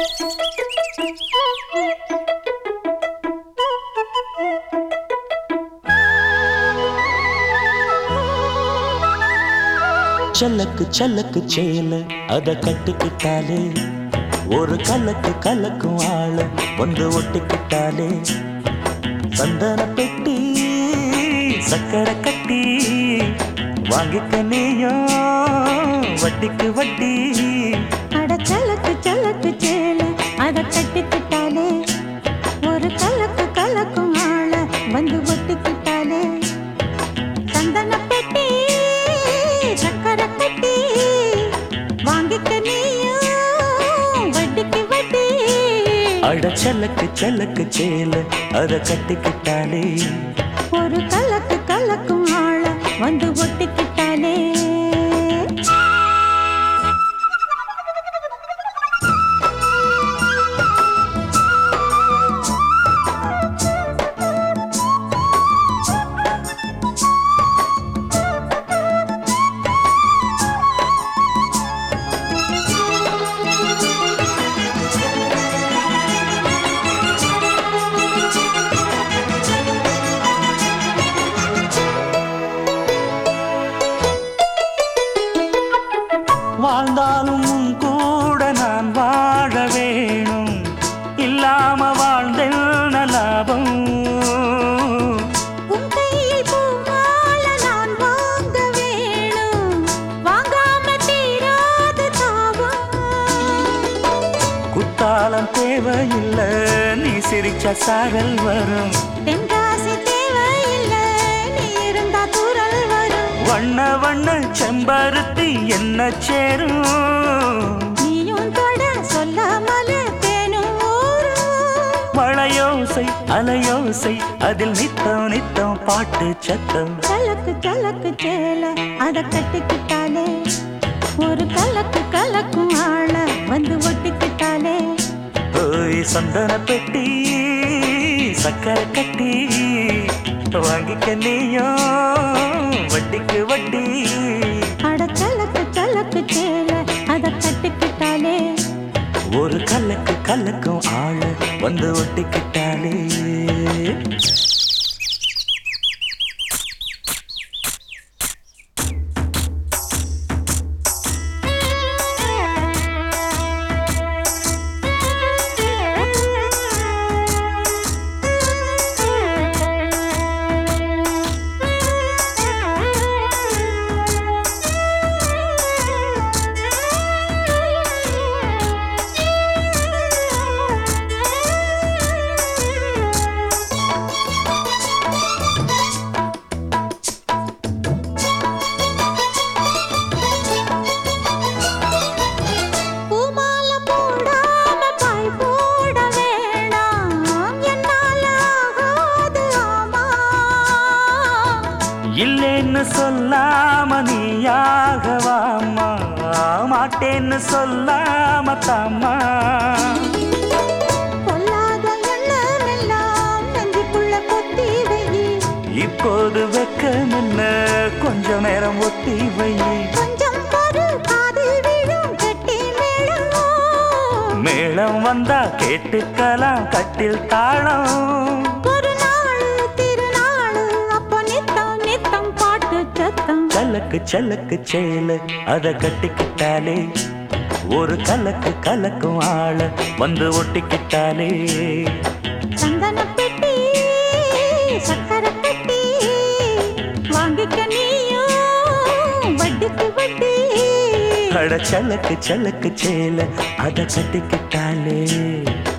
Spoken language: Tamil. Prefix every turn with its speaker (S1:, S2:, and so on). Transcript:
S1: சல்லக்கு சல்லக்கு சேல அத கட்டிக்கிட்டாலே ஒரு கலக்கு கலக்கும் ஆள வந்து ஒட்டிக்கிட்டாலே சந்தன பெட்டி சக்கரை கட்டி வாங்கிக்க நீயும் வட்டிக்கு வட்டி.
S2: அட சலக்கு சலக்கு சேல அத கட்டிக்கிட்டாலே ஒரு கலக்கு கலக்கும் ஆள வந்து ஒட்டிக்கிட்டாலே சந்தன பெட்டி சக்கரை கட்டி வாங்கிக்க நீயும் வட்டிக்கு வட்டி.
S1: அட சலக்கு சலக்கு சேல அத கட்டிக்கிட்டாலே
S2: ஒரு கலக்கு கலக்கும் ஆள வந்து ஒட்டிக்கிட்டாலே.
S1: வாழ்ந்தாலும் கூட நான் வாழ வேணும், இல்லாம வாழ்ந்தென்ன லாபம்.
S2: உன் கையில் பூமால நான் வாங்க வேணும், வாங்காம தீராத தாபம்.
S1: குத்தாலம் தேவையில்லை, நீ சிரிச்ச சாரல் வரும்.
S2: தென்காசி தேவையில்லை, நீ இருந்தா தூரல் வரும்.
S1: வண்ண வண்ண செம்பருத்தி என்ன சேரும்,
S2: நீயும் தொட சொல்லாமல தேனும் ஊரும்.
S1: மழையோசை அலையோசை அதில் நித்தம் நித்தம் பாட்டு சத்தம்.
S2: கலக்கு கலக்கு சேல அத கட்டிக்கிட்டாலே ஒரு கலக்கு கலக்கும் ஆள வந்து ஒட்டிக்கிட்டாலே.
S1: ஓய் சந்தன பெட்டி சக்கரை கட்டி வாங்கிக்க நீயும் வட்டிக்கு வட்டி.
S2: அட கலக்கு கலக்கு சேல அத கட்டிக்கிட்டாலே
S1: ஒரு கலக்கு கலக்கும் ஆள வந்து ஒட்டிக்கிட்டாலே. இல்லேன்னு சொல்லாம நீயாகவாமா, மாட்டேன்னு சொல்லாம தாமா.
S2: பொல்லாத எண்ணம் எல்லாம் நெஞ்சுக்குள்ள கொத்தி வை.
S1: இப்போது வெக்கமென்ன கொஞ்ச நேரம் ஒத்தி வை.
S2: கொஞ்சம் பொறு காதில் விழும் கெட்டி மேளம்.
S1: மேளம் வந்தா கேட்டுக்கலாம் கட்டில் தாளம்.
S2: ஒரு நாள் திருநாள் அப்போ நித்தம் நித்தம் பாட்டு சத்தம்.
S1: சலக்கு சலக்கு சேல அத கட்டிக்கிட்டாலே ஒரு கலக்கு கலக்கும் ஆள வந்து ஒட்டிக்கிட்டாலே.
S2: சந்தன பெட்டி சக்கரை கட்டி வாங்கிக்க நீயும் வட்டிக்கு வட்டி.
S1: அட சலக்கு சலக்கு சேல அத கட்டிக்கிட்டாலே.